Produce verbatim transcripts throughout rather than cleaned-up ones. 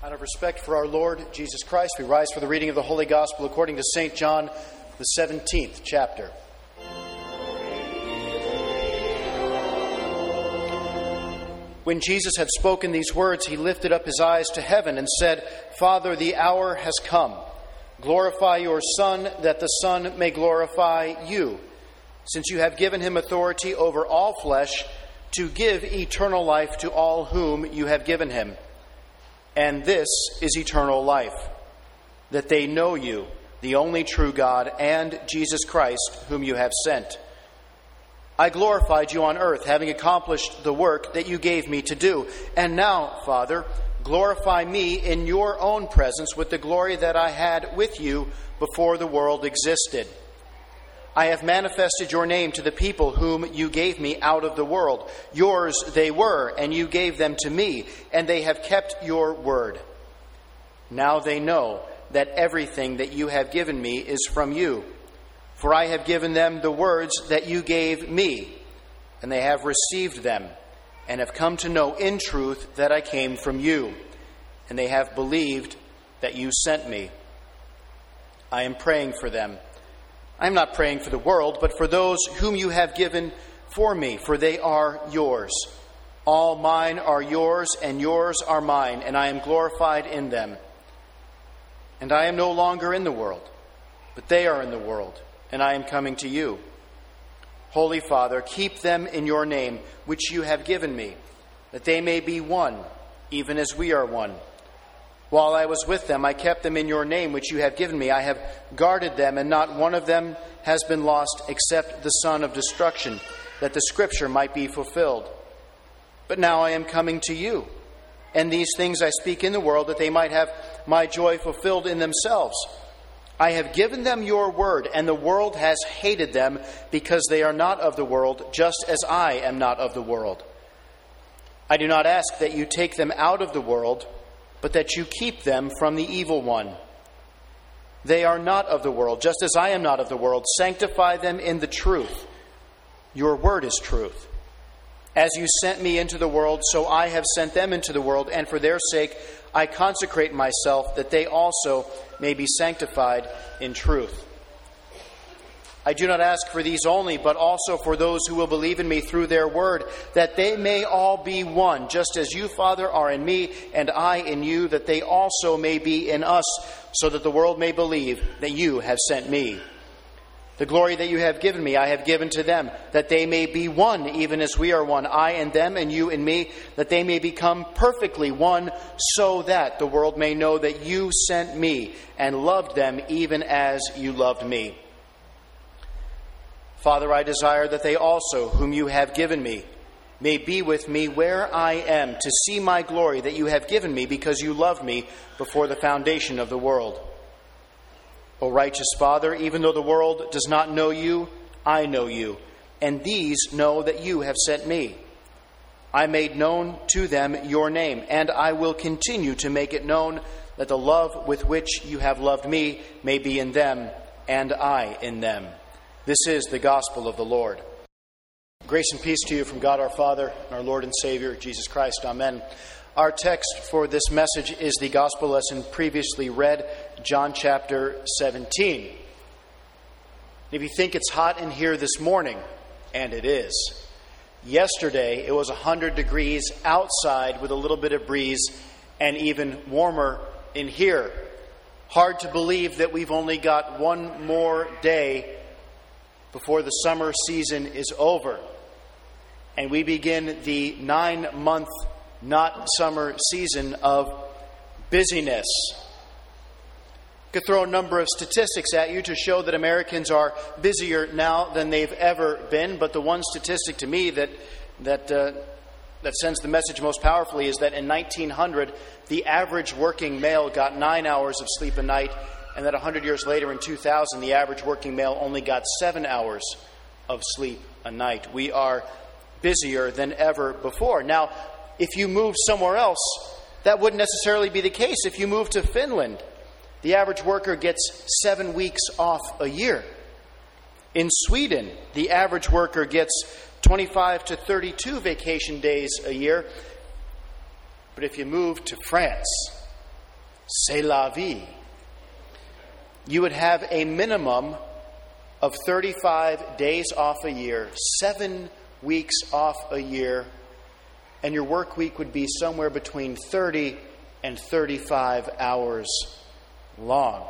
Out of respect for our Lord Jesus Christ, we rise for the reading of the Holy Gospel according to Saint John, the seventeenth chapter. When Jesus had spoken these words, he lifted up his eyes to heaven and said, "Father, the hour has come. Glorify your Son, that the Son may glorify you, since you have given him authority over all flesh to give eternal life to all whom you have given him. And this is eternal life, that they know you, the only true God, and Jesus Christ, whom you have sent. I glorified you on earth, having accomplished the work that you gave me to do. And now, Father, glorify me in your own presence with the glory that I had with you before the world existed. I have manifested your name to the people whom you gave me out of the world. Yours they were, and you gave them to me, and they have kept your word. Now they know that everything that you have given me is from you. For I have given them the words that you gave me, and they have received them, and have come to know in truth that I came from you, and they have believed that you sent me. I am praying for them. I am not praying for the world, but for those whom you have given for me, for they are yours. All mine are yours, and yours are mine, and I am glorified in them. And I am no longer in the world, but they are in the world, and I am coming to you. Holy Father, keep them in your name, which you have given me, that they may be one, even as we are one. While I was with them, I kept them in your name, which you have given me. I have guarded them, and not one of them has been lost except the son of destruction, that the scripture might be fulfilled. But now I am coming to you, and these things I speak in the world, that they might have my joy fulfilled in themselves. I have given them your word, and the world has hated them, because they are not of the world, just as I am not of the world. I do not ask that you take them out of the world, but that you keep them from the evil one. They are not of the world, just as I am not of the world. Sanctify them in the truth. Your word is truth. As you sent me into the world, so I have sent them into the world, and for their sake I consecrate myself, that they also may be sanctified in truth. I do not ask for these only, but also for those who will believe in me through their word, that they may all be one, just as you, Father, are in me, and I in you, that they also may be in us, so that the world may believe that you have sent me. The glory that you have given me, I have given to them, that they may be one, even as we are one, I and them, and you and me, that they may become perfectly one, so that the world may know that you sent me and loved them even as you loved me. Father, I desire that they also, whom you have given me, may be with me where I am, to see my glory that you have given me, because you loved me before the foundation of the world. O righteous Father, even though the world does not know you, I know you, and these know that you have sent me. I made known to them your name, and I will continue to make it known, that the love with which you have loved me may be in them, and I in them. This is the gospel of the Lord. Grace and peace to you from God our Father and our Lord and Savior, Jesus Christ. Amen. Our text for this message is the gospel lesson previously read, John chapter seventeen. If you think it's hot in here this morning, and it is, yesterday it was one hundred degrees outside with a little bit of breeze, and even warmer in here. Hard to believe that we've only got one more day before the summer season is over, and we begin the nine-month not summer season of busyness. I could throw a number of statistics at you to show that Americans are busier now than they've ever been, but the one statistic to me that that uh, that sends the message most powerfully is that in nineteen hundred, the average working male got nine hours of sleep a night, and that one hundred years later, in two thousand, the average working male only got seven hours of sleep a night. We are busier than ever before. Now, if you move somewhere else, that wouldn't necessarily be the case. If you move to Finland, the average worker gets seven weeks off a year. In Sweden, the average worker gets twenty-five to thirty-two vacation days a year. But if you move to France, C'est la vie. You would have a minimum of thirty-five days off a year, seven weeks off a year, and your work week would be somewhere between thirty and thirty-five hours long.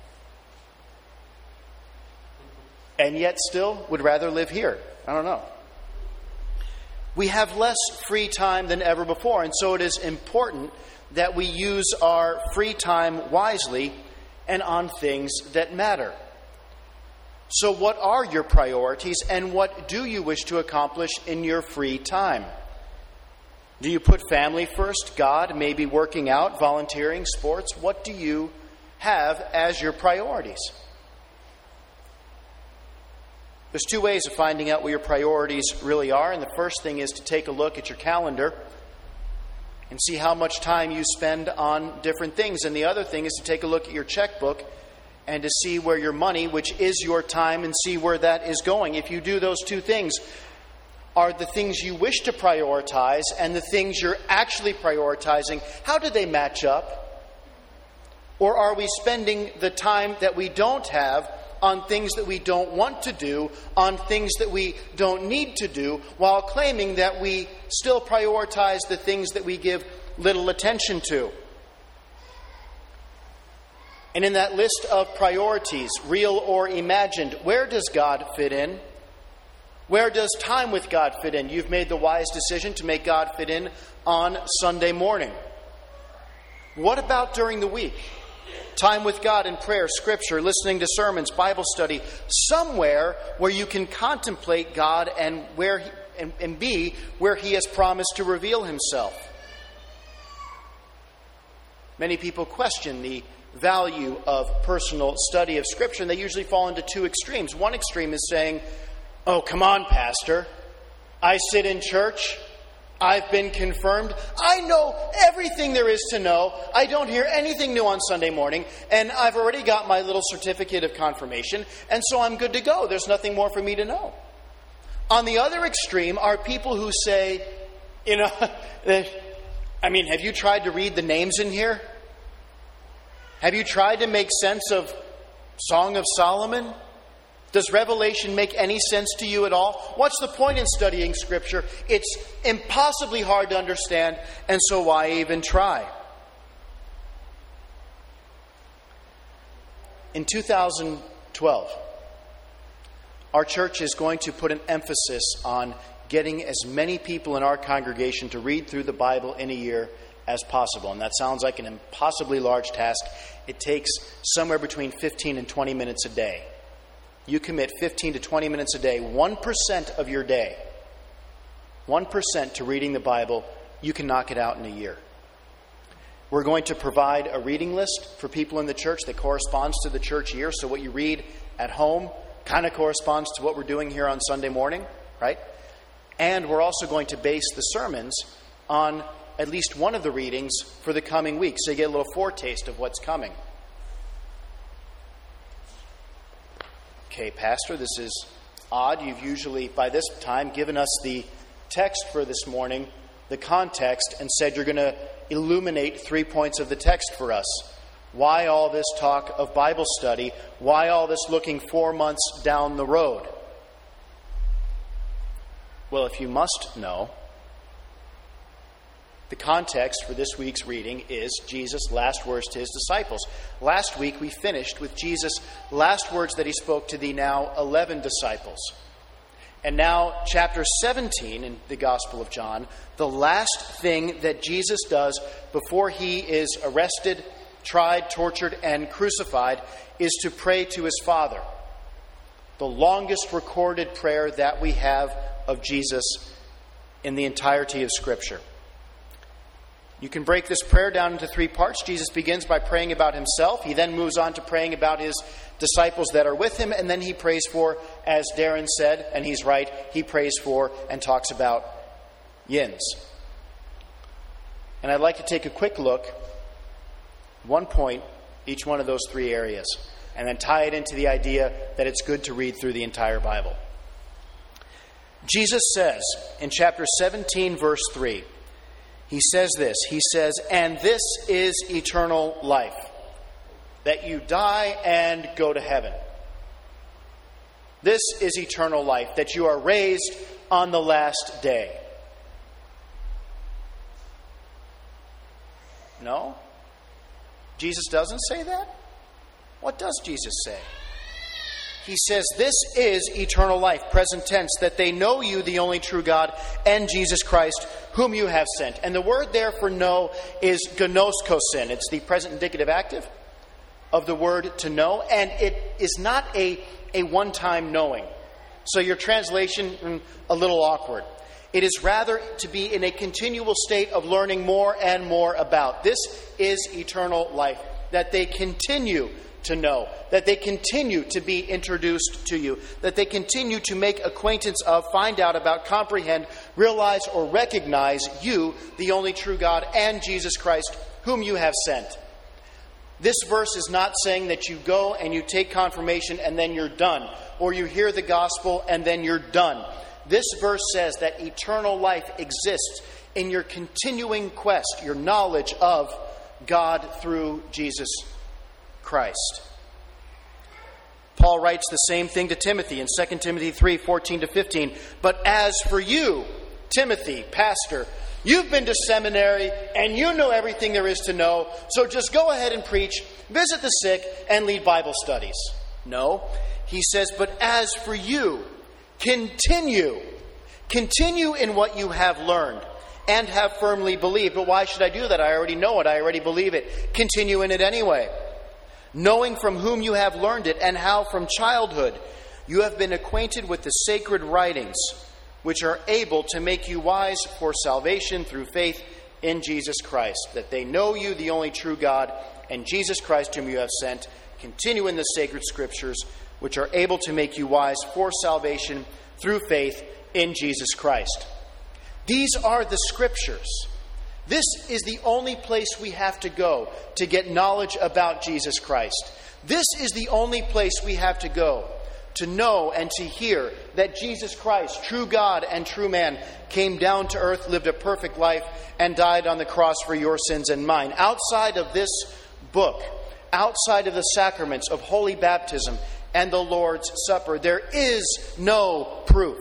And yet still would rather live here. I don't know. We have less free time than ever before, and so it is important that we use our free time wisely and on things that matter. So what are your priorities, and what do you wish to accomplish in your free time? Do you put family first, God, maybe working out, volunteering, sports? What do you have as your priorities? There's two ways of finding out what your priorities really are, and the first thing is to take a look at your calendar and see how much time you spend on different things. And the other thing is to take a look at your checkbook and to see where your money, which is your time, and see where that is going. If you do those two things, are the things you wish to prioritize and the things you're actually prioritizing, how do they match up? Or are we spending the time that we don't have on things that we don't want to do, on things that we don't need to do, while claiming that we still prioritize the things that we give little attention to? And in that list of priorities, real or imagined, where does God fit in? Where does time with God fit in? You've made the wise decision to make God fit in on Sunday morning. What about during the week? Time with God in prayer, scripture, listening to sermons, Bible study, somewhere where you can contemplate God and where he, and, and be where He has promised to reveal Himself. Many people question the value of personal study of Scripture, and they usually fall into two extremes. One extreme is saying, "Oh, come on, Pastor. I sit in church. I've been confirmed. I know everything there is to know. I don't hear anything new on Sunday morning, and I've already got my little certificate of confirmation, and so I'm good to go. There's nothing more for me to know." On the other extreme are people who say, you know, I mean, have you tried to read the names in here? Have you tried to make sense of Song of Solomon? Does Revelation make any sense to you at all? What's the point in studying Scripture? It's impossibly hard to understand, and so why even try? In two thousand twelve, our church is going to put an emphasis on getting as many people in our congregation to read through the Bible in a year as possible. And that sounds like an impossibly large task. It takes somewhere between fifteen and twenty minutes a day. You commit fifteen to twenty minutes a day, one percent of your day, one percent to reading the Bible, you can knock it out in a year. We're going to provide a reading list for people in the church that corresponds to the church year. So what you read at home kind of corresponds to what we're doing here on Sunday morning, right? And we're also going to base the sermons on at least one of the readings for the coming week, so you get a little foretaste of what's coming. Okay, Pastor, this is odd. You've usually, by this time, given us the text for this morning, the context, and said you're going to illuminate three points of the text for us. Why all this talk of Bible study? Why all this looking four months down the road? Well, if you must know, the context for this week's reading is Jesus' last words to His disciples. Last week we finished with Jesus' last words that He spoke to the now eleven disciples. And now chapter seventeen in the Gospel of John, the last thing that Jesus does before He is arrested, tried, tortured, and crucified is to pray to His Father. The longest recorded prayer that we have of Jesus in the entirety of Scripture. You can break this prayer down into three parts. Jesus begins by praying about Himself. He then moves on to praying about His disciples that are with Him. And then He prays for, as Darren said, and he's right, He prays for and talks about Yins. And I'd like to take a quick look, one point, each one of those three areas, and then tie it into the idea that it's good to read through the entire Bible. Jesus says in chapter seventeen, verse three, He says this, he says, and this is eternal life, that you die and go to heaven. This is eternal life, that you are raised on the last day. No? Jesus doesn't say that? What does Jesus say? He says, this is eternal life, present tense, that they know you, the only true God, and Jesus Christ, whom you have sent. And the word there for know is gnoskosin. It's the present indicative active of the word to know, and it is not a, a one-time knowing. So your translation, mm, a little awkward. It is rather to be in a continual state of learning more and more about. This is eternal life, that they continue to know, that they continue to be introduced to you, that they continue to make acquaintance of, find out about, comprehend, realize, or recognize you, the only true God, and Jesus Christ, whom you have sent. This verse is not saying that you go and you take confirmation and then you're done, or you hear the gospel and then you're done. This verse says that eternal life exists in your continuing quest, your knowledge of God through Jesus Christ. Paul writes the same thing to Timothy in Second Timothy three, fourteen to fifteen. But as for you, Timothy, pastor, you've been to seminary and you know everything there is to know, so just go ahead and preach, visit the sick, and lead Bible studies. No, he says, but as for you, continue. Continue in what you have learned and have firmly believed. But why should I do that? I already know it. I already believe it. Continue in it anyway. Knowing from whom you have learned it, and how from childhood you have been acquainted with the sacred writings, which are able to make you wise for salvation through faith in Jesus Christ, that they know you, the only true God, and Jesus Christ whom you have sent. Continue in the sacred scriptures, which are able to make you wise for salvation through faith in Jesus Christ. These are the scriptures. This is the only place we have to go to get knowledge about Jesus Christ. This is the only place we have to go to know and to hear that Jesus Christ, true God and true man, came down to earth, lived a perfect life, and died on the cross for your sins and mine. Outside of this book, outside of the sacraments of holy baptism and the Lord's Supper, there is no proof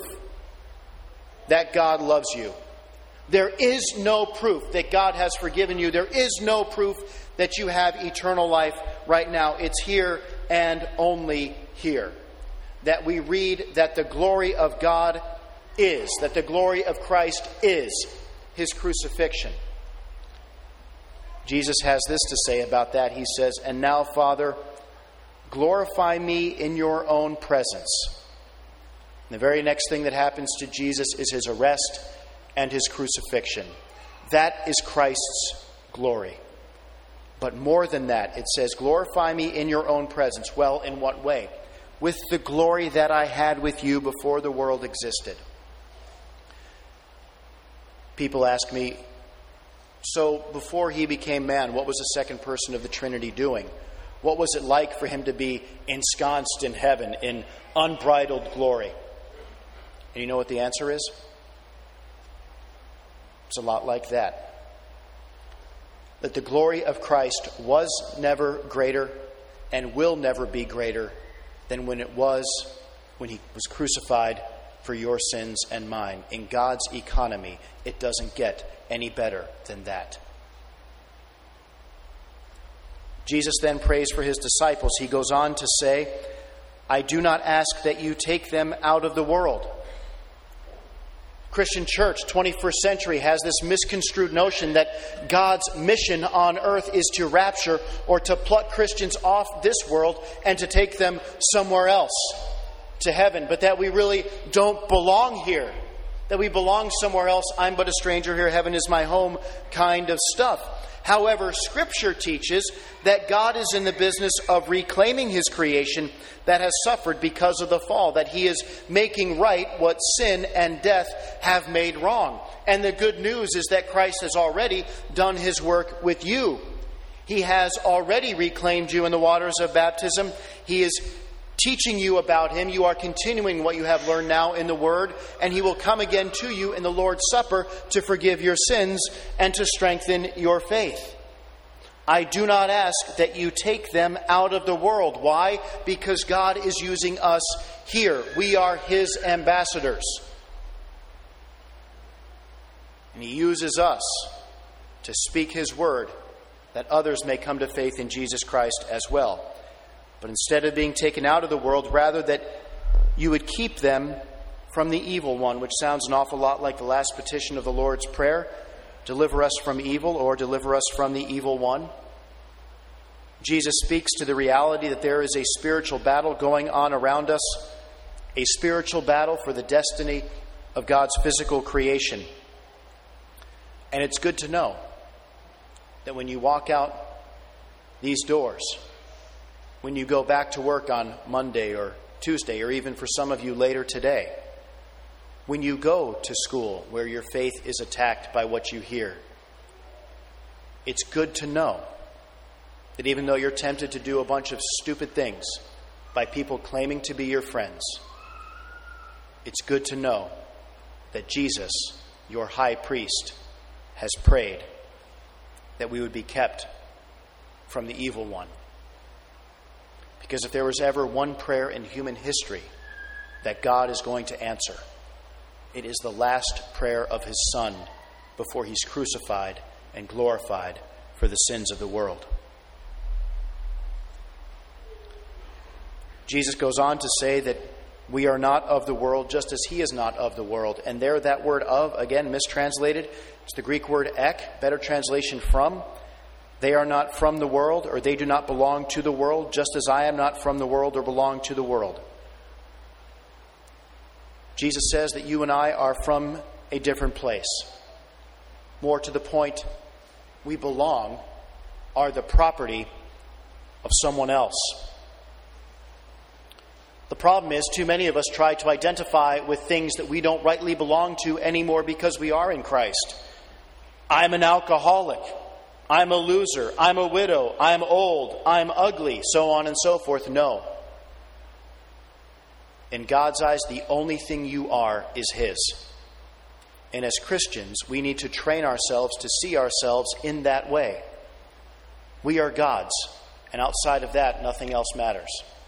that God loves you. There is no proof that God has forgiven you. There is no proof that you have eternal life right now. It's here and only here. That we read that the glory of God is, that the glory of Christ is his crucifixion. Jesus has this to say about that. He says, and now, Father, glorify me in your own presence. And the very next thing that happens to Jesus is his arrest and his crucifixion. That is Christ's glory. But more than that, it says, glorify me in your own presence. Well, in what way? With the glory that I had with you before the world existed. People ask me, so before he became man, what was the second person of the Trinity doing? What was it like for him to be ensconced in heaven in unbridled glory? And you know what the answer is? It's a lot like that. That the glory of Christ was never greater and will never be greater than when it was when he was crucified for your sins and mine. In God's economy, it doesn't get any better than that. Jesus then prays for his disciples. He goes on to say, I do not ask that you take them out of the world. Christian church, twenty-first century, has this misconstrued notion that God's mission on earth is to rapture or to pluck Christians off this world and to take them somewhere else, to heaven, but that we really don't belong here, that we belong somewhere else. I'm but a stranger here, heaven is my home kind of stuff. However, Scripture teaches that God is in the business of reclaiming his creation that has suffered because of the fall, that he is making right what sin and death have made wrong. And the good news is that Christ has already done his work with you. He has already reclaimed you in the waters of baptism. He is teaching you about him. You are continuing what you have learned now in the Word, and he will come again to you in the Lord's Supper to forgive your sins and to strengthen your faith. I do not ask that you take them out of the world. Why? Because God is using us here. We are his ambassadors. And he uses us to speak his word, that others may come to faith in Jesus Christ as well. But instead of being taken out of the world, rather that you would keep them from the evil one, which sounds an awful lot like the last petition of the Lord's Prayer. Deliver us from evil, or deliver us from the evil one. Jesus speaks to the reality that there is a spiritual battle going on around us, a spiritual battle for the destiny of God's physical creation. And it's good to know that when you walk out these doors, when you go back to work on Monday or Tuesday, or even for some of you later today, when you go to school where your faith is attacked by what you hear, it's good to know that even though you're tempted to do a bunch of stupid things by people claiming to be your friends, it's good to know that Jesus, your high priest, has prayed that we would be kept from the evil one. Because if there was ever one prayer in human history that God is going to answer, it is the last prayer of his Son before he's crucified and glorified for the sins of the world. Jesus goes on to say that we are not of the world, just as he is not of the world. And there, that word of, again, mistranslated, it's the Greek word ek, better translation from. They are not from the world, or they do not belong to the world, just as I am not from the world or belong to the world. Jesus says that you and I are from a different place. More to the point, we belong, are the property of someone else. The problem is, too many of us try to identify with things that we don't rightly belong to anymore because we are in Christ. I'm an alcoholic. I'm a loser. I'm a widow. I'm old. I'm ugly. So on and so forth. No. In God's eyes, the only thing you are is his. And as Christians, we need to train ourselves to see ourselves in that way. We are God's, and outside of that, nothing else matters.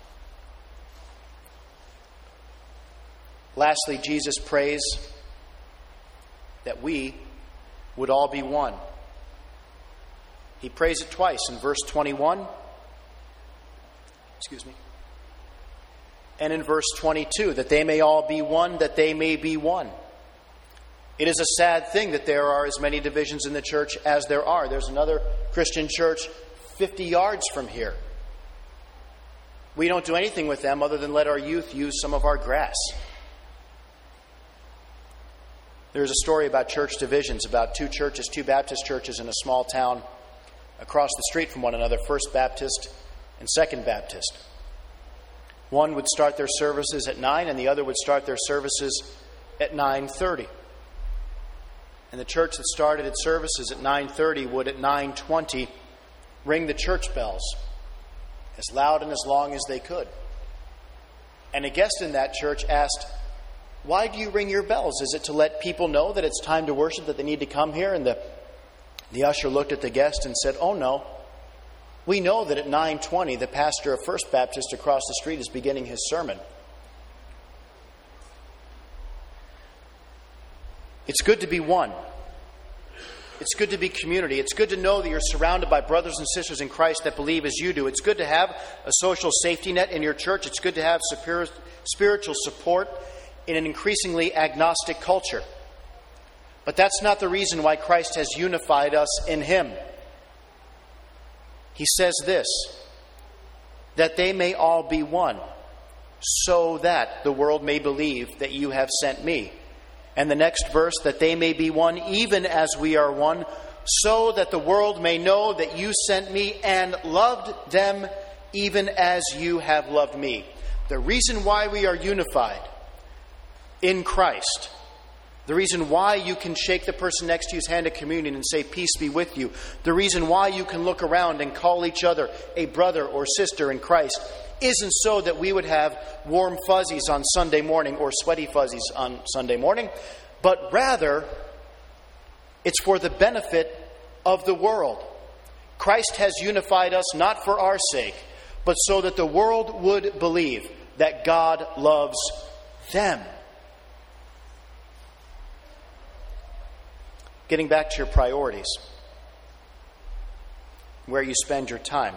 Lastly, Jesus prays that we would all be one. He prays it twice in verse twenty-one. Excuse me. And in verse twenty-two, that they may all be one, that they may be one. It is a sad thing that there are as many divisions in the church as there are. There's another Christian church fifty yards from here. We don't do anything with them other than let our youth use some of our grass. There's a story about church divisions, about two churches, two Baptist churches in a small town across the street from one another, First Baptist and Second Baptist. One would start their services at nine, and the other would start their services at nine thirty. And the church that started its services at nine thirty would at nine twenty ring the church bells as loud and as long as they could. And a guest in that church asked, "Why do you ring your bells? Is it to let people know that it's time to worship, that they need to come here?" And the, the usher looked at the guest and said, "Oh no, we know that at nine twenty the pastor of First Baptist across the street is beginning his sermon." It's good to be one. It's good to be community. It's good to know that you're surrounded by brothers and sisters in Christ that believe as you do. It's good to have a social safety net in your church. It's good to have spiritual support in an increasingly agnostic culture. But that's not the reason why Christ has unified us in him. He says this, that they may all be one, so that the world may believe that you have sent me. And the next verse, that they may be one even as we are one, so that the world may know that you sent me and loved them even as you have loved me. The reason why we are unified in Christ The reason why you can shake the person next to you's hand at communion and say, peace be with you. The reason why you can look around and call each other a brother or sister in Christ isn't so that we would have warm fuzzies on Sunday morning or sweaty fuzzies on Sunday morning, but rather it's for the benefit of the world. Christ has unified us not for our sake, but so that the world would believe that God loves them. Getting back to your priorities, where you spend your time.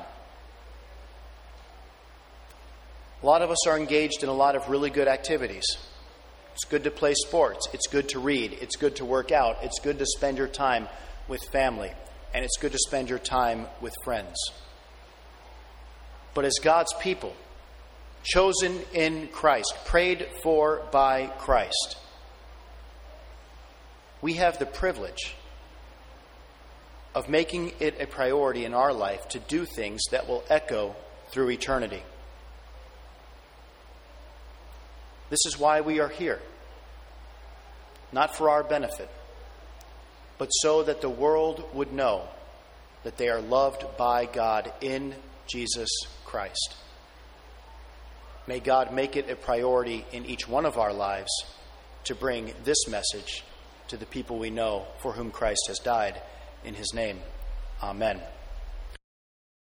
A lot of us are engaged in a lot of really good activities. It's good to play sports. It's good to read. It's good to work out. It's good to spend your time with family. And it's good to spend your time with friends. But as God's people, chosen in Christ, prayed for by Christ, we have the privilege of making it a priority in our life to do things that will echo through eternity. This is why we are here. Not for our benefit, but so that the world would know that they are loved by God in Jesus Christ. May God make it a priority in each one of our lives to bring this message to the people we know for whom Christ has died. In his name, amen.